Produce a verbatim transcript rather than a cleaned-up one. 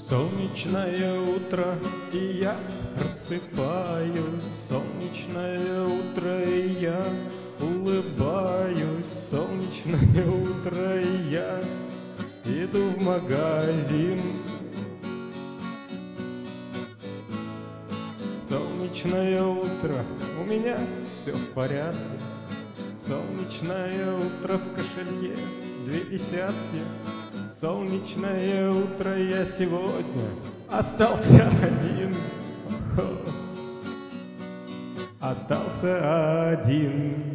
Солнечное утро, и я просыпаюсь. Солнечное утро, и я улыбаюсь. Солнечное утро, и я иду в магазин. Солнечное утро, у меня все в порядке. Солнечное утро, в кошельке две десятки. Солнечное утро, я сегодня остался один. Остался один.